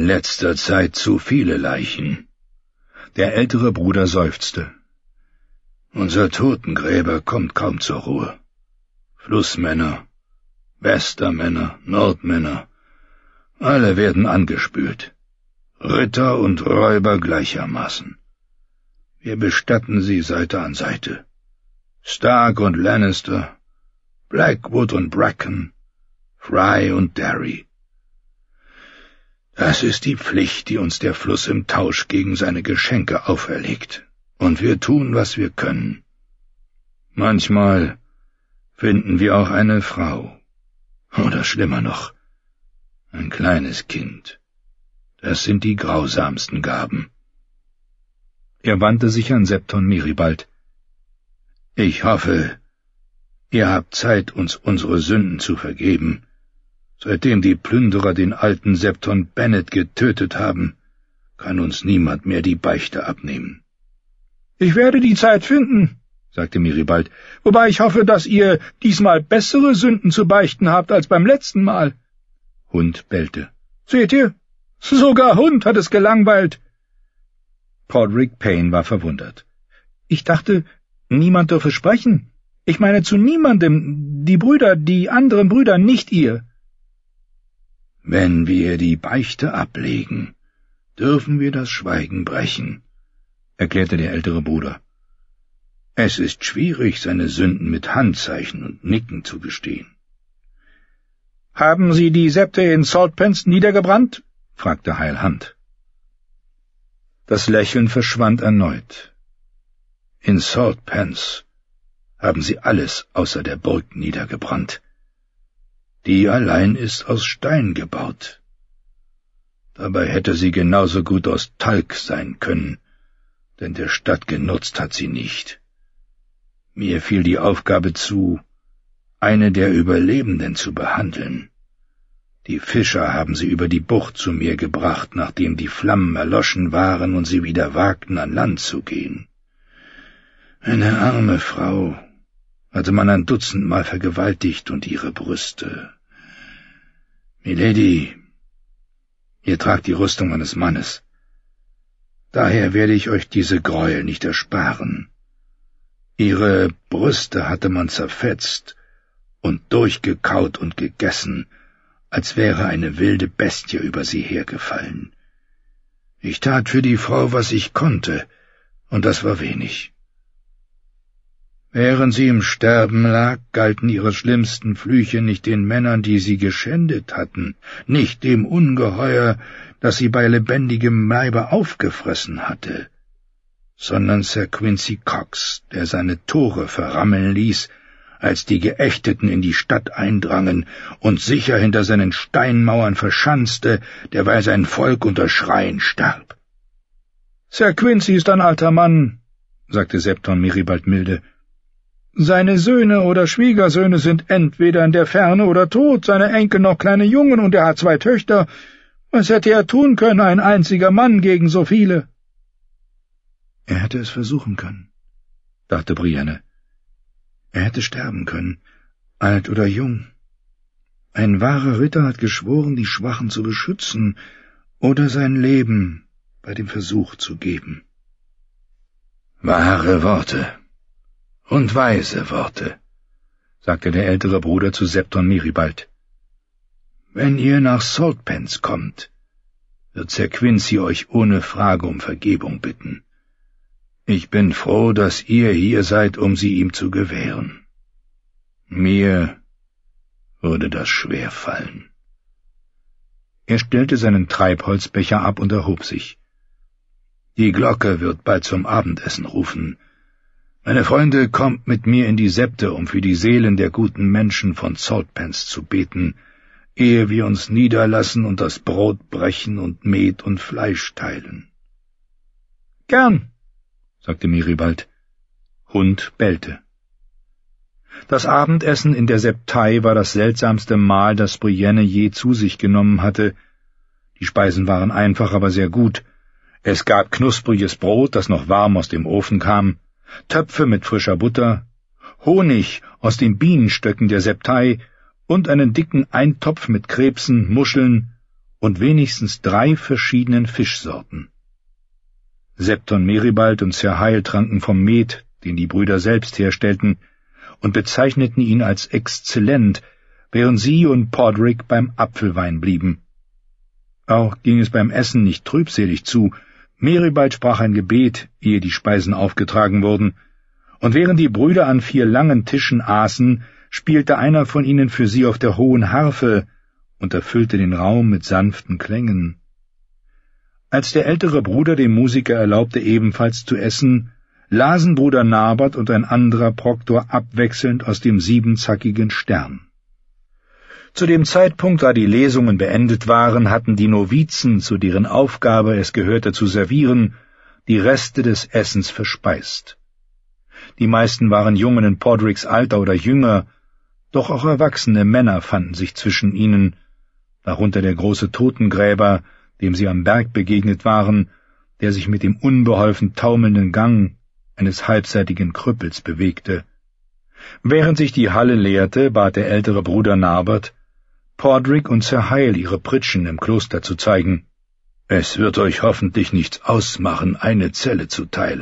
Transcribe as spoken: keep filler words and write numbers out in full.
letzter Zeit zu viele Leichen. Der ältere Bruder seufzte. Unser Totengräber kommt kaum zur Ruhe. Flussmänner, Westermänner, Nordmänner, alle werden angespült. Ritter und Räuber gleichermaßen. Wir bestatten sie Seite an Seite. Stark und Lannister, Blackwood und Bracken, Fry und Derry. Das ist die Pflicht, die uns der Fluss im Tausch gegen seine Geschenke auferlegt, und wir tun, was wir können. Manchmal finden wir auch eine Frau, oder schlimmer noch, ein kleines Kind. Das sind die grausamsten Gaben. Er wandte sich an Septon Miribald. Ich hoffe, ihr habt Zeit, uns unsere Sünden zu vergeben. Seitdem die Plünderer den alten Septon Bennet getötet haben, kann uns niemand mehr die Beichte abnehmen. Ich werde die Zeit finden, sagte Miribald, wobei ich hoffe, dass ihr diesmal bessere Sünden zu beichten habt als beim letzten Mal. Hund bellte. Seht ihr? Sogar Hund hat es gelangweilt. Podrick Payne war verwundert. Ich dachte, niemand dürfe sprechen. Ich meine zu niemandem, die Brüder, die anderen Brüder, nicht ihr. Wenn wir die Beichte ablegen, dürfen wir das Schweigen brechen, erklärte der ältere Bruder. Es ist schwierig, seine Sünden mit Handzeichen und Nicken zu gestehen. »Haben Sie die Septe in Saltpans niedergebrannt?« fragte Heil Hunt. Das Lächeln verschwand erneut. »In Saltpans haben sie alles außer der Burg niedergebrannt. Die allein ist aus Stein gebaut. Dabei hätte sie genauso gut aus Talg sein können, denn der Stadt genutzt hat sie nicht. Mir fiel die Aufgabe zu, eine der Überlebenden zu behandeln. Die Fischer haben sie über die Bucht zu mir gebracht, nachdem die Flammen erloschen waren und sie wieder wagten, an Land zu gehen. Eine arme Frau hatte man ein Dutzendmal vergewaltigt und ihre Brüste. Milady, ihr tragt die Rüstung eines Mannes. Daher werde ich euch diese Gräuel nicht ersparen. Ihre Brüste hatte man zerfetzt und durchgekaut und gegessen, als wäre eine wilde Bestie über sie hergefallen. Ich tat für die Frau, was ich konnte, und das war wenig. Während sie im Sterben lag, galten ihre schlimmsten Flüche nicht den Männern, die sie geschändet hatten, nicht dem Ungeheuer, das sie bei lebendigem Leibe aufgefressen hatte, sondern Sir Quincy Cox, der seine Tore verrammeln ließ, als die Geächteten in die Stadt eindrangen und sicher hinter seinen Steinmauern verschanzte, derweil sein Volk unter Schreien starb. »Sir Quincy ist ein alter Mann«, sagte Septon Miribald milde. »Seine Söhne oder Schwiegersöhne sind entweder in der Ferne oder tot, seine Enkel noch kleine Jungen, und er hat zwei Töchter. Was hätte er tun können, ein einziger Mann gegen so viele?« Er hätte es versuchen können, dachte Brienne. Er hätte sterben können, alt oder jung. Ein wahrer Ritter hat geschworen, die Schwachen zu beschützen oder sein Leben bei dem Versuch zu geben. Wahre Worte und weise Worte, sagte der ältere Bruder zu Septon Miribald. Wenn ihr nach Saltpans kommt, wird Sir Quincy euch ohne Frage um Vergebung bitten. Ich bin froh, dass ihr hier seid, um sie ihm zu gewähren. Mir würde das schwer fallen. Er stellte seinen Treibholzbecher ab und erhob sich. Die Glocke wird bald zum Abendessen rufen. Meine Freunde, kommt mit mir in die Septe, um für die Seelen der guten Menschen von Saltpans zu beten, ehe wir uns niederlassen und das Brot brechen und Met und Fleisch teilen. »Gern«, sagte Miribald. Hund bellte. Das Abendessen in der Septei war das seltsamste Mahl, das Brienne je zu sich genommen hatte. Die Speisen waren einfach, aber sehr gut. Es gab knuspriges Brot, das noch warm aus dem Ofen kam, Töpfe mit frischer Butter, Honig aus den Bienenstöcken der Septei und einen dicken Eintopf mit Krebsen, Muscheln und wenigstens drei verschiedenen Fischsorten. Septon Meribald und Sir Heil tranken vom Met, den die Brüder selbst herstellten, und bezeichneten ihn als exzellent, während sie und Podrick beim Apfelwein blieben. Auch ging es beim Essen nicht trübselig zu. Meribald sprach ein Gebet, ehe die Speisen aufgetragen wurden, und während die Brüder an vier langen Tischen aßen, spielte einer von ihnen für sie auf der hohen Harfe und erfüllte den Raum mit sanften Klängen. Als der ältere Bruder dem Musiker erlaubte, ebenfalls zu essen, lasen Bruder Nabert und ein anderer Proktor abwechselnd aus dem siebenzackigen Stern. Zu dem Zeitpunkt, da die Lesungen beendet waren, hatten die Novizen, zu deren Aufgabe es gehörte zu servieren, die Reste des Essens verspeist. Die meisten waren Jungen in Podricks Alter oder jünger, doch auch erwachsene Männer fanden sich zwischen ihnen, darunter der große Totengräber, dem sie am Berg begegnet waren, der sich mit dem unbeholfen taumelnden Gang eines halbseitigen Krüppels bewegte. Während sich die Halle leerte, bat der ältere Bruder Nabert, Podrick und Sir Heil ihre Pritschen im Kloster zu zeigen. »Es wird euch hoffentlich nichts ausmachen, eine Zelle zu teilen«,